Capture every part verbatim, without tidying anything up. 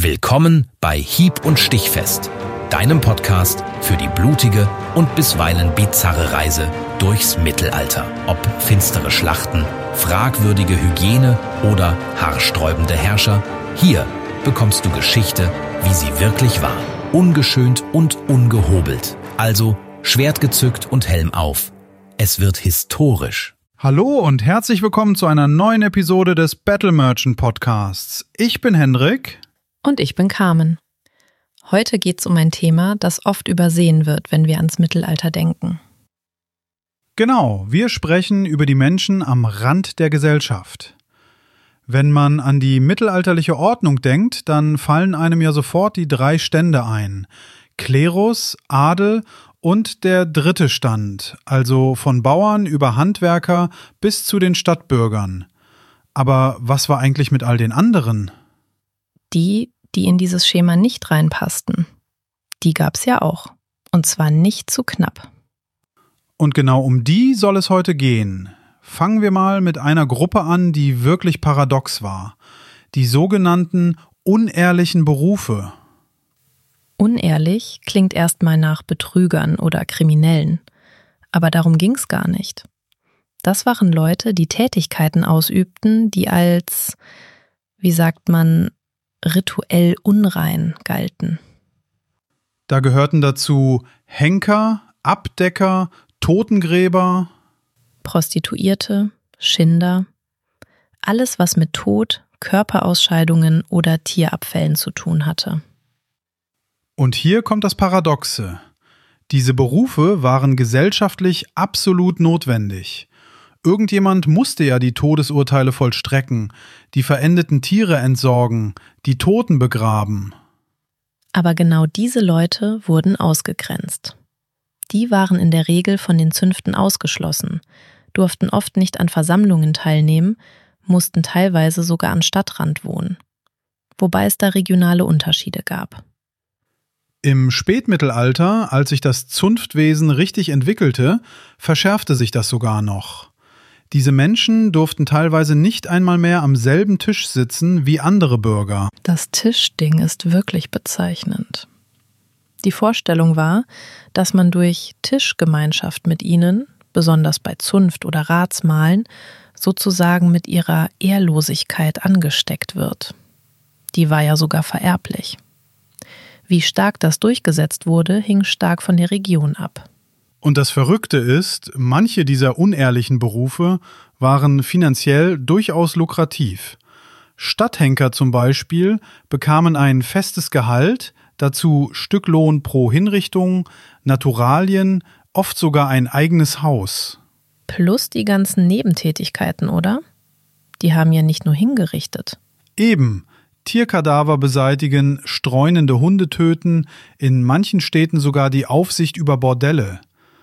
Willkommen bei Hieb- und Stichfest, deinem Podcast für die blutige und bisweilen bizarre Reise durchs Mittelalter. Ob finstere Schlachten, fragwürdige Hygiene oder haarsträubende Herrscher, hier bekommst du Geschichte, wie sie wirklich war. Ungeschönt und ungehobelt. Also Schwert gezückt und Helm auf. Es wird historisch. Hallo und herzlich willkommen zu einer neuen Episode des Battle Merchant Podcasts. Ich bin Hendrik. Und ich bin Carmen. Heute geht es um ein Thema, das oft übersehen wird, wenn wir ans Mittelalter denken. Genau, wir sprechen über die Menschen am Rand der Gesellschaft. Wenn man an die mittelalterliche Ordnung denkt, dann fallen einem ja sofort die drei Stände ein. Klerus, Adel und der dritte Stand, also von Bauern über Handwerker bis zu den Stadtbürgern. Aber was war eigentlich mit all den anderen? Die, die in dieses Schema nicht reinpassten, die gab's ja auch. Und zwar nicht zu knapp. Und genau um die soll es heute gehen. Fangen wir mal mit einer Gruppe an, die wirklich paradox war. Die sogenannten unehrlichen Berufe. Unehrlich klingt erstmal nach Betrügern oder Kriminellen. Aber darum ging's gar nicht. Das waren Leute, die Tätigkeiten ausübten, die als, wie sagt man, rituell unrein galten. Da gehörten dazu Henker, Abdecker, Totengräber, Prostituierte, Schinder, alles, was mit Tod, Körperausscheidungen oder Tierabfällen zu tun hatte. Und hier kommt das Paradoxe. Diese Berufe waren gesellschaftlich absolut notwendig. Irgendjemand musste ja die Todesurteile vollstrecken, die verendeten Tiere entsorgen, die Toten begraben. Aber genau diese Leute wurden ausgegrenzt. Die waren in der Regel von den Zünften ausgeschlossen, durften oft nicht an Versammlungen teilnehmen, mussten teilweise sogar am Stadtrand wohnen. Wobei es da regionale Unterschiede gab. Im Spätmittelalter, als sich das Zunftwesen richtig entwickelte, verschärfte sich das sogar noch. Diese Menschen durften teilweise nicht einmal mehr am selben Tisch sitzen wie andere Bürger. Das Tischding ist wirklich bezeichnend. Die Vorstellung war, dass man durch Tischgemeinschaft mit ihnen, besonders bei Zunft- oder Ratsmahlen, sozusagen mit ihrer Ehrlosigkeit angesteckt wird. Die war ja sogar vererblich. Wie stark das durchgesetzt wurde, hing stark von der Region ab. Und das Verrückte ist, manche dieser unehrlichen Berufe waren finanziell durchaus lukrativ. Stadthenker zum Beispiel bekamen ein festes Gehalt, dazu Stücklohn pro Hinrichtung, Naturalien, oft sogar ein eigenes Haus. Plus die ganzen Nebentätigkeiten, oder? Die haben ja nicht nur hingerichtet. Eben. Tierkadaver beseitigen, streunende Hunde töten, in manchen Städten sogar die Aufsicht über Bordelle.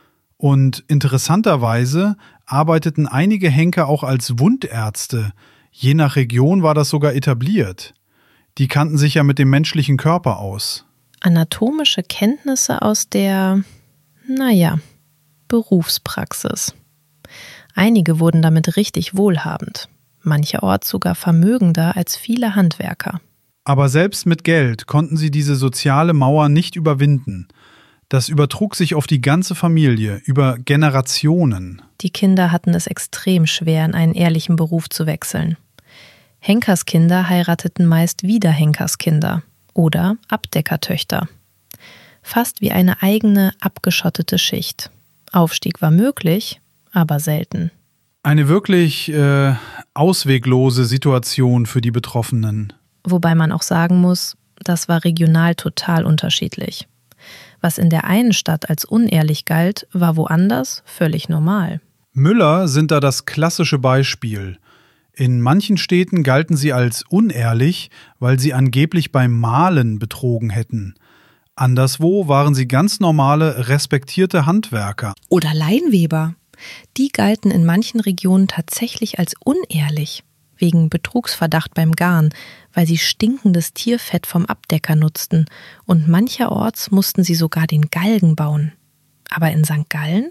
Und interessanterweise arbeiteten einige Henker auch als Wundärzte. Je nach Region war das sogar etabliert. Die kannten sich ja mit dem menschlichen Körper aus. Anatomische Kenntnisse aus der, naja, Berufspraxis. Einige wurden damit richtig wohlhabend. Mancherorts sogar vermögender als viele Handwerker. Aber selbst mit Geld konnten sie diese soziale Mauer nicht überwinden. Das übertrug sich auf die ganze Familie, über Generationen. Die Kinder hatten es extrem schwer, in einen ehrlichen Beruf zu wechseln. Henkerskinder heirateten meist wieder Henkerskinder oder Abdeckertöchter. Fast wie eine eigene, abgeschottete Schicht. Aufstieg war möglich, aber selten. Eine wirklich äh, ausweglose Situation für die Betroffenen. Wobei man auch sagen muss, das war regional total unterschiedlich. Was in der einen Stadt als unehrlich galt, war woanders völlig normal. Müller sind da das klassische Beispiel. In manchen Städten galten sie als unehrlich, weil sie angeblich beim Mahlen betrogen hätten. Anderswo waren sie ganz normale, respektierte Handwerker. Oder Leinweber. Die galten in manchen Regionen tatsächlich als unehrlich, wegen Betrugsverdacht beim Garn, weil sie stinkendes Tierfett vom Abdecker nutzten und mancherorts mussten sie sogar den Galgen bauen. Aber in Sankt Gallen?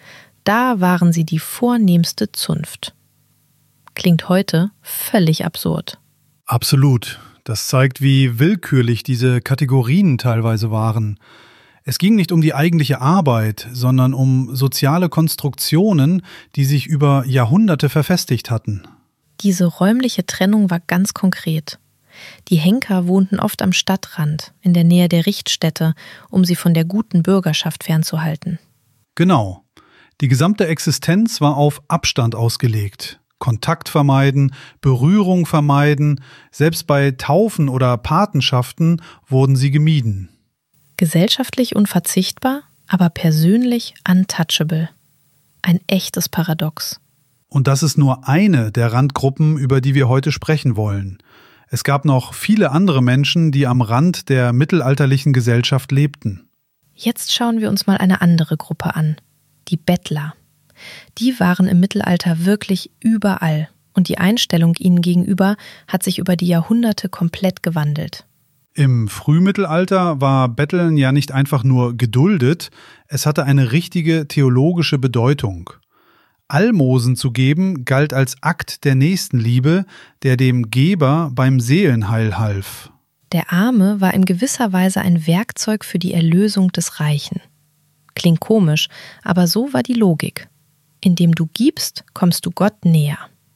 Da waren sie die vornehmste Zunft. Klingt heute völlig absurd. Absolut. Das zeigt, wie willkürlich diese Kategorien teilweise waren. Es ging nicht um die eigentliche Arbeit, sondern um soziale Konstruktionen, die sich über Jahrhunderte verfestigt hatten. Diese räumliche Trennung war ganz konkret. Die Henker wohnten oft am Stadtrand, in der Nähe der Richtstätte, um sie von der guten Bürgerschaft fernzuhalten. Genau. Die gesamte Existenz war auf Abstand ausgelegt. Kontakt vermeiden, Berührung vermeiden, selbst bei Taufen oder Patenschaften wurden sie gemieden. Gesellschaftlich unverzichtbar, aber persönlich untouchable. Ein echtes Paradox. Und das ist nur eine der Randgruppen, über die wir heute sprechen wollen. Es gab noch viele andere Menschen, die am Rand der mittelalterlichen Gesellschaft lebten. Jetzt schauen wir uns mal eine andere Gruppe an. Die Bettler. Die waren im Mittelalter wirklich überall und die Einstellung ihnen gegenüber hat sich über die Jahrhunderte komplett gewandelt. Im Frühmittelalter war Betteln ja nicht einfach nur geduldet, es hatte eine richtige theologische Bedeutung. Almosen zu geben galt als Akt der Nächstenliebe, der dem Geber beim Seelenheil half. Der Arme war in gewisser Weise ein Werkzeug für die Erlösung des Reichen. Klingt komisch, aber so war die Logik. Indem du gibst, kommst du Gott näher.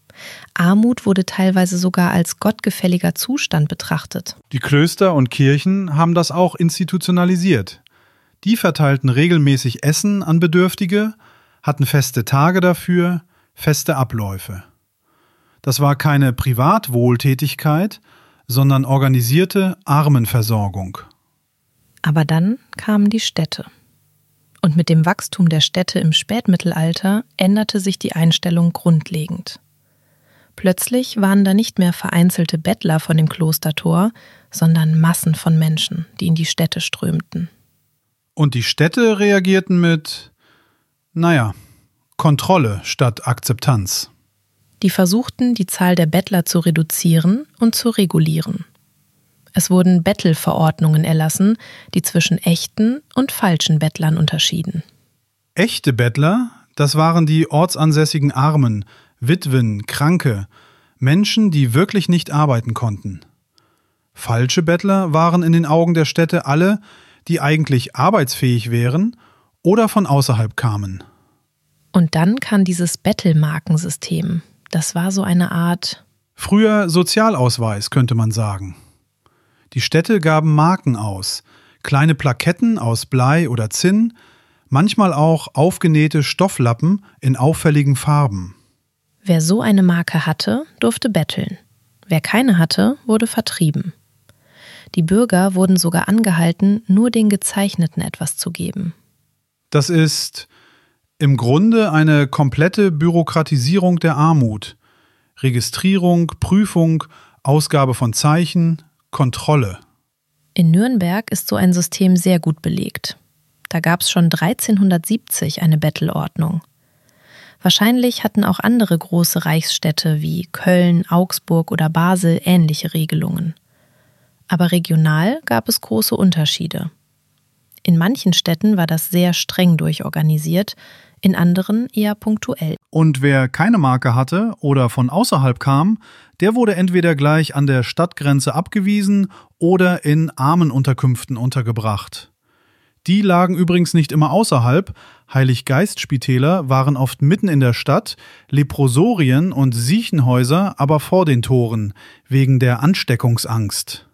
Armut wurde teilweise sogar als gottgefälliger Zustand betrachtet. Die Klöster und Kirchen haben das auch institutionalisiert. Die verteilten regelmäßig Essen an Bedürftige, hatten feste Tage dafür, feste Abläufe. Das war keine Privatwohltätigkeit, sondern organisierte Armenversorgung. Aber dann kamen die Städte. Und mit dem Wachstum der Städte im Spätmittelalter änderte sich die Einstellung grundlegend. Plötzlich waren da nicht mehr vereinzelte Bettler von dem Klostertor, sondern Massen von Menschen, die in die Städte strömten. Und die Städte reagierten mit, naja, Kontrolle statt Akzeptanz. Die versuchten, die Zahl der Bettler zu reduzieren und zu regulieren. Es wurden Bettelverordnungen erlassen, die zwischen echten und falschen Bettlern unterschieden. Echte Bettler, das waren die ortsansässigen Armen, Witwen, Kranke, Menschen, die wirklich nicht arbeiten konnten. Falsche Bettler waren in den Augen der Städte alle, die eigentlich arbeitsfähig wären oder von außerhalb kamen. Und dann kam dieses Bettelmarkensystem. Das war so eine Art... Früher Sozialausweis, könnte man sagen. Die Städte gaben Marken aus, kleine Plaketten aus Blei oder Zinn, manchmal auch aufgenähte Stofflappen in auffälligen Farben. Wer so eine Marke hatte, durfte betteln. Wer keine hatte, wurde vertrieben. Die Bürger wurden sogar angehalten, nur den Gezeichneten etwas zu geben. Das ist im Grunde eine komplette Bürokratisierung der Armut. Registrierung, Prüfung, Ausgabe von Zeichen, Kontrolle. In Nürnberg ist so ein System sehr gut belegt. Da gab es schon dreizehnhundertsiebzig eine Bettelordnung. Wahrscheinlich hatten auch andere große Reichsstädte wie Köln, Augsburg oder Basel ähnliche Regelungen. Aber regional gab es große Unterschiede. In manchen Städten war das sehr streng durchorganisiert, in anderen eher punktuell. Und wer keine Marke hatte oder von außerhalb kam, der wurde entweder gleich an der Stadtgrenze abgewiesen oder in Armenunterkünften untergebracht. Die lagen übrigens nicht immer außerhalb, Heiliggeistspitäler waren oft mitten in der Stadt, Leprosorien und Siechenhäuser aber vor den Toren, wegen der Ansteckungsangst.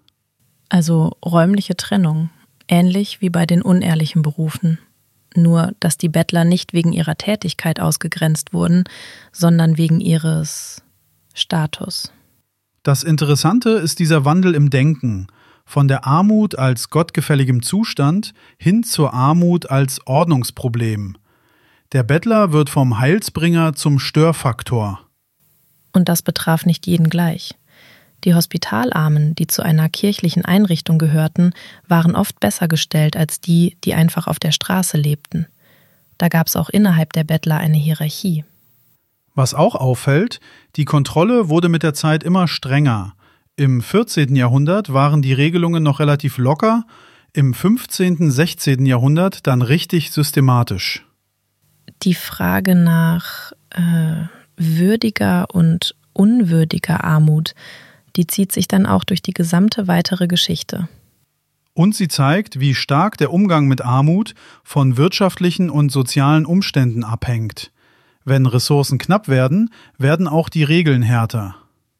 Also räumliche Trennung, ähnlich wie bei den unehrlichen Berufen. Nur, dass die Bettler nicht wegen ihrer Tätigkeit ausgegrenzt wurden, sondern wegen ihres Status. Das Interessante ist dieser Wandel im Denken, von der Armut als gottgefälligem Zustand hin zur Armut als Ordnungsproblem. Der Bettler wird vom Heilsbringer zum Störfaktor. Und das betraf nicht jeden gleich. Die Hospitalarmen, die zu einer kirchlichen Einrichtung gehörten, waren oft besser gestellt als die, die einfach auf der Straße lebten. Da gab es auch innerhalb der Bettler eine Hierarchie. Was auch auffällt, die Kontrolle wurde mit der Zeit immer strenger. Im vierzehnten Jahrhundert waren die Regelungen noch relativ locker, im fünfzehnten, sechzehnten Jahrhundert dann richtig systematisch. Die Frage nach äh, würdiger und unwürdiger Armut, Die zieht sich dann auch durch die gesamte weitere Geschichte. Und sie zeigt, wie stark der Umgang mit Armut von wirtschaftlichen und sozialen Umständen abhängt. Wenn Ressourcen knapp werden, werden auch die Regeln härter.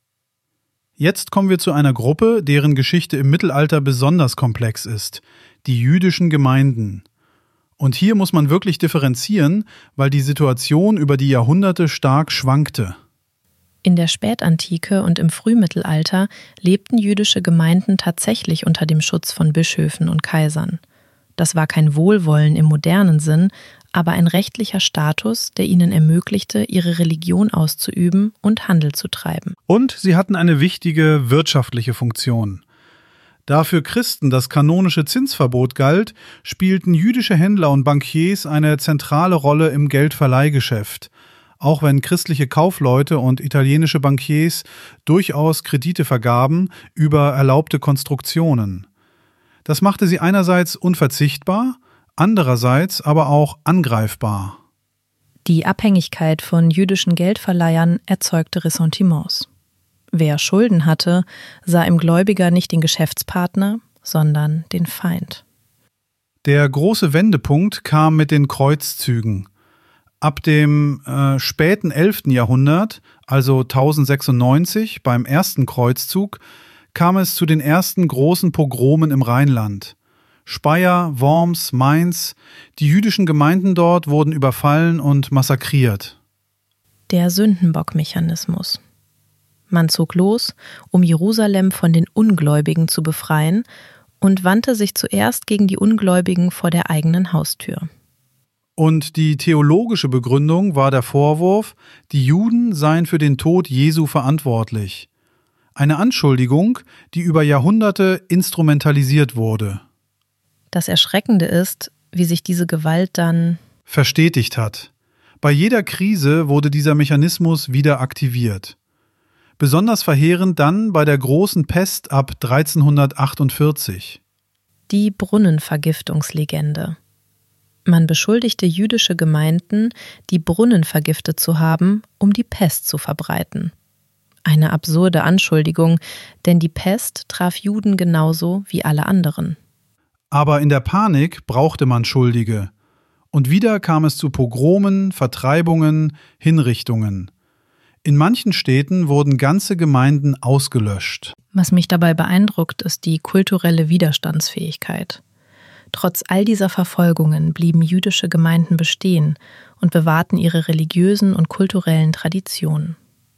Jetzt kommen wir zu einer Gruppe, deren Geschichte im Mittelalter besonders komplex ist: die jüdischen Gemeinden. Und hier muss man wirklich differenzieren, weil die Situation über die Jahrhunderte stark schwankte. In der Spätantike und im Frühmittelalter lebten jüdische Gemeinden tatsächlich unter dem Schutz von Bischöfen und Kaisern. Das war kein Wohlwollen im modernen Sinn, aber ein rechtlicher Status, der ihnen ermöglichte, ihre Religion auszuüben und Handel zu treiben. Und sie hatten eine wichtige wirtschaftliche Funktion. Da für Christen das kanonische Zinsverbot galt, spielten jüdische Händler und Bankiers eine zentrale Rolle im Geldverleihgeschäft, auch wenn christliche Kaufleute und italienische Bankiers durchaus Kredite vergaben über erlaubte Konstruktionen. Das machte sie einerseits unverzichtbar, andererseits aber auch angreifbar. Die Abhängigkeit von jüdischen Geldverleihern erzeugte Ressentiments. Wer Schulden hatte, sah im Gläubiger nicht den Geschäftspartner, sondern den Feind. Der große Wendepunkt kam mit den Kreuzzügen. Ab dem äh, späten elften Jahrhundert, also tausendsechsundneunzig, beim ersten Kreuzzug, kam es zu den ersten großen Pogromen im Rheinland. Speyer, Worms, Mainz, die jüdischen Gemeinden dort wurden überfallen und massakriert. Der Sündenbock-Mechanismus. Man zog los, um Jerusalem von den Ungläubigen zu befreien, und wandte sich zuerst gegen die Ungläubigen vor der eigenen Haustür. Und die theologische Begründung war der Vorwurf, die Juden seien für den Tod Jesu verantwortlich. Eine Anschuldigung, die über Jahrhunderte instrumentalisiert wurde. Das Erschreckende ist, wie sich diese Gewalt dann verstetigt hat. Bei jeder Krise wurde dieser Mechanismus wieder aktiviert. Besonders verheerend dann bei der großen Pest ab dreizehnhundertachtundvierzig. Die Brunnenvergiftungslegende. Man beschuldigte jüdische Gemeinden, die Brunnen vergiftet zu haben, um die Pest zu verbreiten. Eine absurde Anschuldigung, denn die Pest traf Juden genauso wie alle anderen. Aber in der Panik brauchte man Schuldige. Und wieder kam es zu Pogromen, Vertreibungen, Hinrichtungen. In manchen Städten wurden ganze Gemeinden ausgelöscht. Was mich dabei beeindruckt, ist die kulturelle Widerstandsfähigkeit. Trotz all dieser Verfolgungen blieben jüdische Gemeinden bestehen und bewahrten ihre religiösen und kulturellen Traditionen.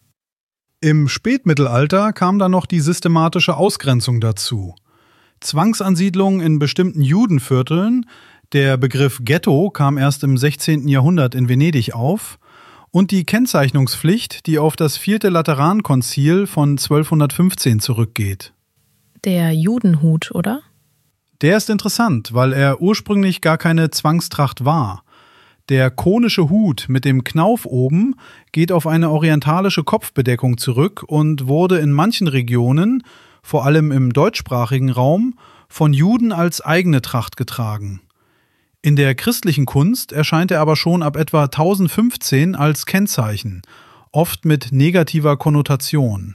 Im Spätmittelalter kam dann noch die systematische Ausgrenzung dazu. Zwangsansiedlung in bestimmten Judenvierteln, der Begriff Ghetto kam erst im sechzehnten Jahrhundert in Venedig auf, und die Kennzeichnungspflicht, die auf das vierte Laterankonzil von zwölfhundertfünfzehn zurückgeht. Der Judenhut, oder? Der ist interessant, weil er ursprünglich gar keine Zwangstracht war. Der konische Hut mit dem Knauf oben geht auf eine orientalische Kopfbedeckung zurück und wurde in manchen Regionen, vor allem im deutschsprachigen Raum, von Juden als eigene Tracht getragen. In der christlichen Kunst erscheint er aber schon ab etwa tausendfünfzehn als Kennzeichen, oft mit negativer Konnotation.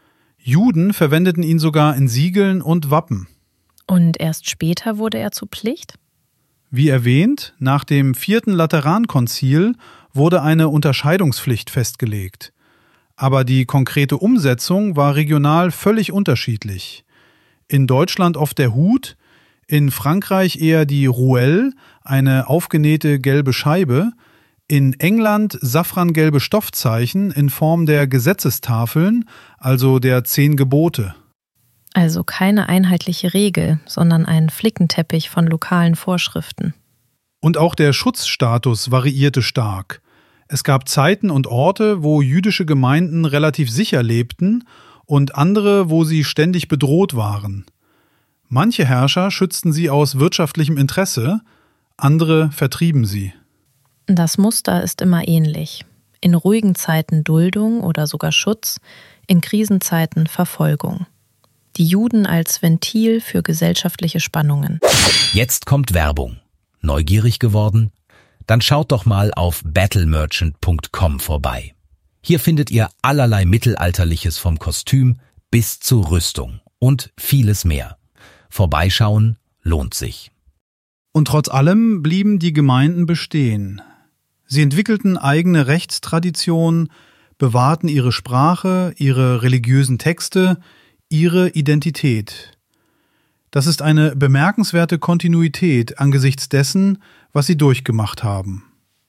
Juden verwendeten ihn sogar in Siegeln und Wappen. Und erst später wurde er zur Pflicht? Wie erwähnt, nach dem vierten Laterankonzil wurde eine Unterscheidungspflicht festgelegt. Aber die konkrete Umsetzung war regional völlig unterschiedlich. In Deutschland oft der Hut, in Frankreich eher die Rouelle, eine aufgenähte gelbe Scheibe, in England safrangelbe Stoffzeichen in Form der Gesetzestafeln, also der Zehn Gebote. Also keine einheitliche Regel, sondern ein Flickenteppich von lokalen Vorschriften. Und auch der Schutzstatus variierte stark. Es gab Zeiten und Orte, wo jüdische Gemeinden relativ sicher lebten und andere, wo sie ständig bedroht waren. Manche Herrscher schützten sie aus wirtschaftlichem Interesse, andere vertrieben sie. Das Muster ist immer ähnlich. In ruhigen Zeiten Duldung oder sogar Schutz, in Krisenzeiten Verfolgung. Die Juden als Ventil für gesellschaftliche Spannungen. Jetzt kommt Werbung. Neugierig geworden? Dann schaut doch mal auf battle merchant punkt com vorbei. Hier findet ihr allerlei Mittelalterliches vom Kostüm bis zur Rüstung und vieles mehr. Vorbeischauen lohnt sich. Und trotz allem blieben die Gemeinden bestehen. Sie entwickelten eigene Rechtstraditionen, bewahrten ihre Sprache, ihre religiösen Texte, ihre Identität. Das ist eine bemerkenswerte Kontinuität angesichts dessen, was sie durchgemacht haben.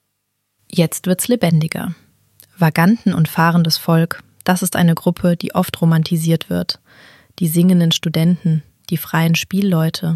Jetzt wird's lebendiger. Vaganten und fahrendes Volk, das ist eine Gruppe, die oft romantisiert wird. Die singenden Studenten, die freien Spielleute.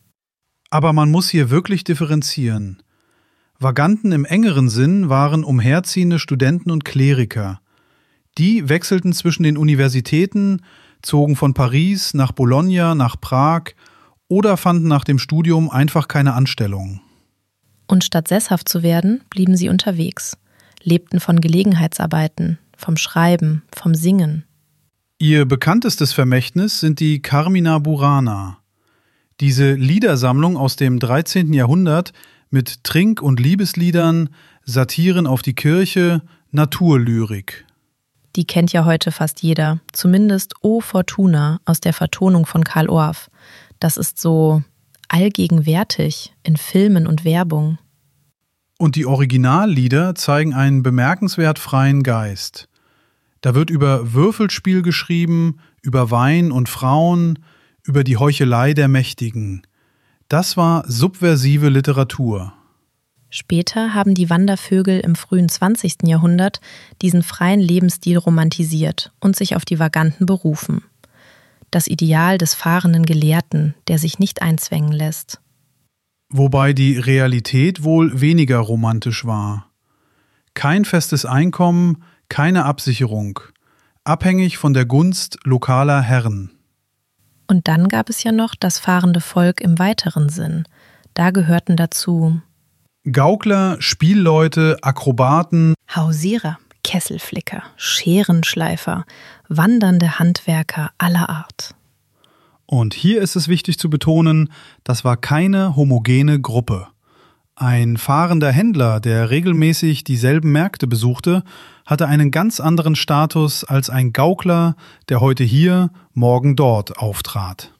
Aber man muss hier wirklich differenzieren. Vaganten im engeren Sinn waren umherziehende Studenten und Kleriker. Die wechselten zwischen den Universitäten, zogen von Paris nach Bologna, nach Prag oder fanden nach dem Studium einfach keine Anstellung. Und statt sesshaft zu werden, blieben sie unterwegs, lebten von Gelegenheitsarbeiten, vom Schreiben, vom Singen. Ihr bekanntestes Vermächtnis sind die Carmina Burana. Diese Liedersammlung aus dem dreizehnten Jahrhundert mit Trink- und Liebesliedern, Satiren auf die Kirche, Naturlyrik. Die kennt ja heute fast jeder, zumindest O Fortuna aus der Vertonung von Karl Orff. Das ist so allgegenwärtig in Filmen und Werbung. Und die Originallieder zeigen einen bemerkenswert freien Geist. Da wird über Würfelspiel geschrieben, über Wein und Frauen, über die Heuchelei der Mächtigen. Das war subversive Literatur. Später haben die Wandervögel im frühen zwanzigsten Jahrhundert diesen freien Lebensstil romantisiert und sich auf die Vaganten berufen. Das Ideal des fahrenden Gelehrten, der sich nicht einzwängen lässt. Wobei die Realität wohl weniger romantisch war. Kein festes Einkommen, keine Absicherung, abhängig von der Gunst lokaler Herren. Und dann gab es ja noch das fahrende Volk im weiteren Sinn. Da gehörten dazu Gaukler, Spielleute, Akrobaten, Hausierer, Kesselflicker, Scherenschleifer, wandernde Handwerker aller Art. Und hier ist es wichtig zu betonen, das war keine homogene Gruppe. Ein fahrender Händler, der regelmäßig dieselben Märkte besuchte, hatte einen ganz anderen Status als ein Gaukler, der heute hier, morgen dort auftrat.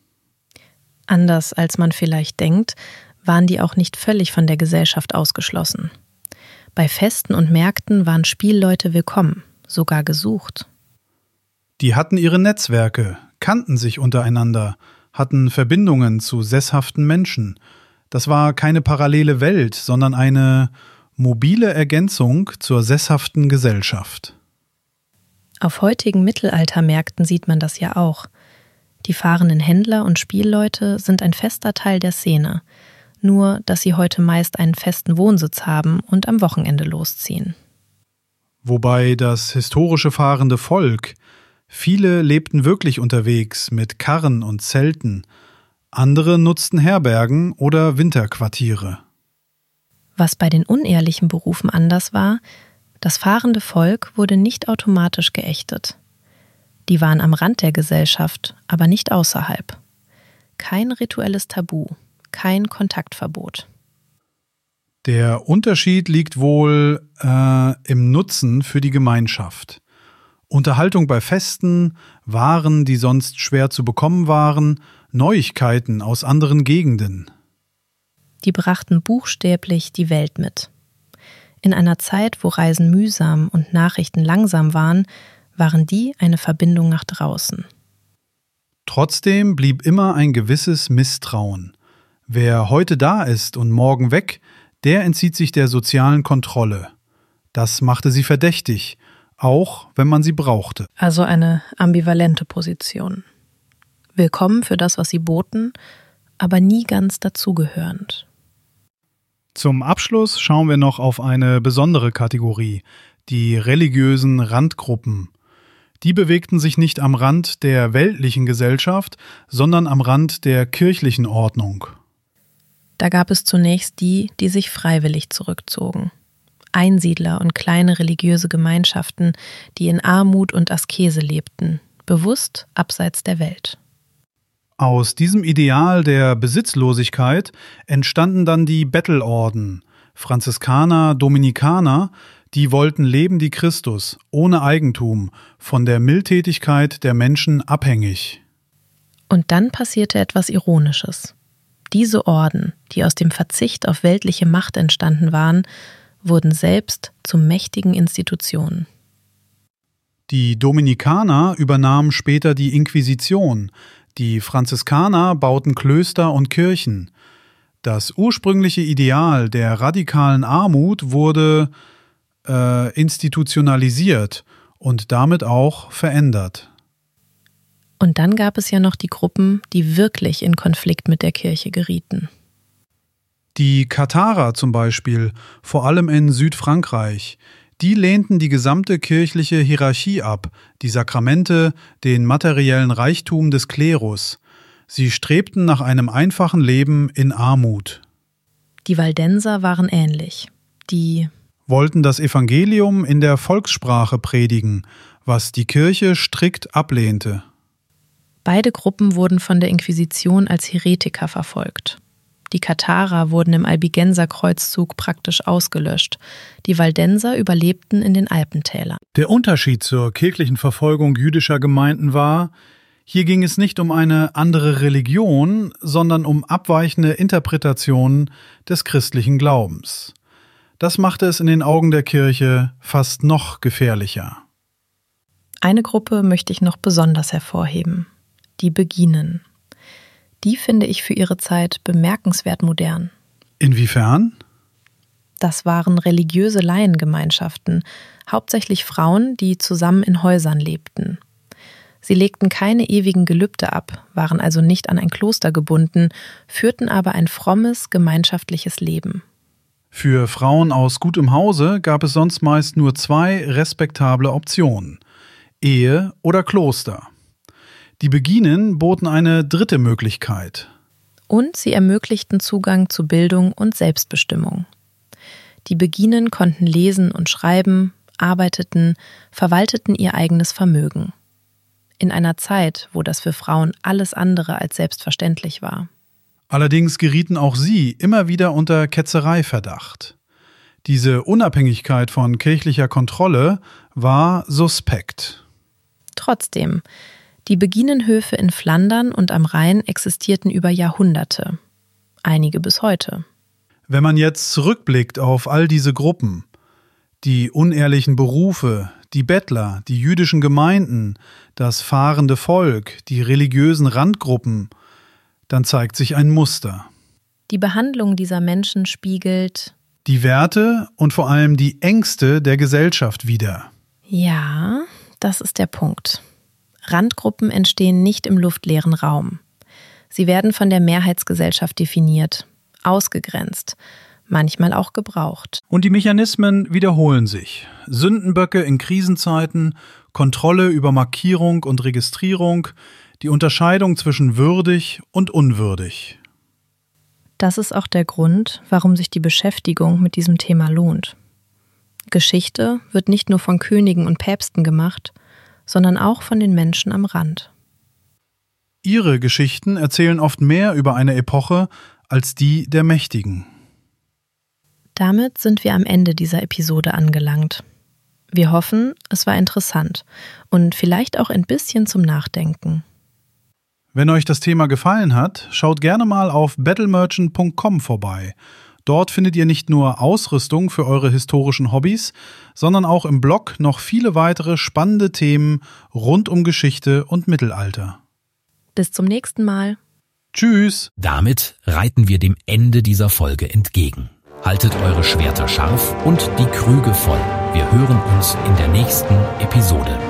Anders als man vielleicht denkt, waren die auch nicht völlig von der Gesellschaft ausgeschlossen. Bei Festen und Märkten waren Spielleute willkommen, sogar gesucht. Die hatten ihre Netzwerke, kannten sich untereinander, hatten Verbindungen zu sesshaften Menschen. Das war keine parallele Welt, sondern eine mobile Ergänzung zur sesshaften Gesellschaft. Auf heutigen Mittelaltermärkten sieht man das ja auch. Die fahrenden Händler und Spielleute sind ein fester Teil der Szene, nur dass sie heute meist einen festen Wohnsitz haben und am Wochenende losziehen. Wobei das historische fahrende Volk, viele lebten wirklich unterwegs mit Karren und Zelten, andere nutzten Herbergen oder Winterquartiere. Was bei den unehrlichen Berufen anders war, das fahrende Volk wurde nicht automatisch geächtet. Die waren am Rand der Gesellschaft, aber nicht außerhalb. Kein rituelles Tabu, kein Kontaktverbot. Der Unterschied liegt wohl äh, im Nutzen für die Gemeinschaft. Unterhaltung bei Festen, Waren, die sonst schwer zu bekommen waren, Neuigkeiten aus anderen Gegenden. Die brachten buchstäblich die Welt mit. In einer Zeit, wo Reisen mühsam und Nachrichten langsam waren, waren die eine Verbindung nach draußen. Trotzdem blieb immer ein gewisses Misstrauen. Wer heute da ist und morgen weg, der entzieht sich der sozialen Kontrolle. Das machte sie verdächtig, auch wenn man sie brauchte. Also eine ambivalente Position. Willkommen für das, was sie boten, aber nie ganz dazugehörend. Zum Abschluss schauen wir noch auf eine besondere Kategorie, die religiösen Randgruppen. Die bewegten sich nicht am Rand der weltlichen Gesellschaft, sondern am Rand der kirchlichen Ordnung. Da gab es zunächst die, die sich freiwillig zurückzogen. Einsiedler und kleine religiöse Gemeinschaften, die in Armut und Askese lebten, bewusst abseits der Welt. Aus diesem Ideal der Besitzlosigkeit entstanden dann die Bettelorden, Franziskaner, Dominikaner, Die wollten leben wie Christus, ohne Eigentum, von der Mildtätigkeit der Menschen abhängig. Und dann passierte etwas Ironisches. Diese Orden, die aus dem Verzicht auf weltliche Macht entstanden waren, wurden selbst zu mächtigen Institutionen. Die Dominikaner übernahmen später die Inquisition, die Franziskaner bauten Klöster und Kirchen. Das ursprüngliche Ideal der radikalen Armut wurde äh, institutionalisiert und damit auch verändert. Und dann gab es ja noch die Gruppen, die wirklich in Konflikt mit der Kirche gerieten. Die Katharer zum Beispiel, vor allem in Südfrankreich, die lehnten die gesamte kirchliche Hierarchie ab, die Sakramente, den materiellen Reichtum des Klerus. Sie strebten nach einem einfachen Leben in Armut. Die Waldenser waren ähnlich. Die wollten das Evangelium in der Volkssprache predigen, was die Kirche strikt ablehnte. Beide Gruppen wurden von der Inquisition als Heretiker verfolgt. Die Katharer wurden im Albigenserkreuzzug praktisch ausgelöscht. Die Waldenser überlebten in den Alpentälern. Der Unterschied zur kirchlichen Verfolgung jüdischer Gemeinden war, hier ging es nicht um eine andere Religion, sondern um abweichende Interpretationen des christlichen Glaubens. Das machte es in den Augen der Kirche fast noch gefährlicher. Eine Gruppe möchte ich noch besonders hervorheben: die Beginen. Die finde ich für ihre Zeit bemerkenswert modern. Inwiefern? Das waren religiöse Laiengemeinschaften, hauptsächlich Frauen, die zusammen in Häusern lebten. Sie legten keine ewigen Gelübde ab, waren also nicht an ein Kloster gebunden, führten aber ein frommes, gemeinschaftliches Leben. Für Frauen aus gutem Hause gab es sonst meist nur zwei respektable Optionen: Ehe oder Kloster. Die Beginen boten eine dritte Möglichkeit. Und sie ermöglichten Zugang zu Bildung und Selbstbestimmung. Die Beginen konnten lesen und schreiben, arbeiteten, verwalteten ihr eigenes Vermögen. In einer Zeit, wo das für Frauen alles andere als selbstverständlich war. Allerdings gerieten auch sie immer wieder unter Ketzereiverdacht. Diese Unabhängigkeit von kirchlicher Kontrolle war suspekt. Trotzdem, die Beginenhöfe in Flandern und am Rhein existierten über Jahrhunderte, einige bis heute. Wenn man jetzt zurückblickt auf all diese Gruppen, die unehrlichen Berufe, die Bettler, die jüdischen Gemeinden, das fahrende Volk, die religiösen Randgruppen, dann zeigt sich ein Muster. Die Behandlung dieser Menschen spiegelt die Werte und vor allem die Ängste der Gesellschaft wider. Ja, das ist der Punkt. Randgruppen entstehen nicht im luftleeren Raum. Sie werden von der Mehrheitsgesellschaft definiert, ausgegrenzt, manchmal auch gebraucht. Und die Mechanismen wiederholen sich. Sündenböcke in Krisenzeiten, Kontrolle über Markierung und Registrierung, die Unterscheidung zwischen würdig und unwürdig. Das ist auch der Grund, warum sich die Beschäftigung mit diesem Thema lohnt. Geschichte wird nicht nur von Königen und Päpsten gemacht, sondern auch von den Menschen am Rand. Ihre Geschichten erzählen oft mehr über eine Epoche als die der Mächtigen. Damit sind wir am Ende dieser Episode angelangt. Wir hoffen, es war interessant und vielleicht auch ein bisschen zum Nachdenken. Wenn euch das Thema gefallen hat, schaut gerne mal auf battle merchant punkt com vorbei. Dort findet ihr nicht nur Ausrüstung für eure historischen Hobbys, sondern auch im Blog noch viele weitere spannende Themen rund um Geschichte und Mittelalter. Bis zum nächsten Mal. Tschüss. Damit reiten wir dem Ende dieser Folge entgegen. Haltet eure Schwerter scharf und die Krüge voll. Wir hören uns in der nächsten Episode.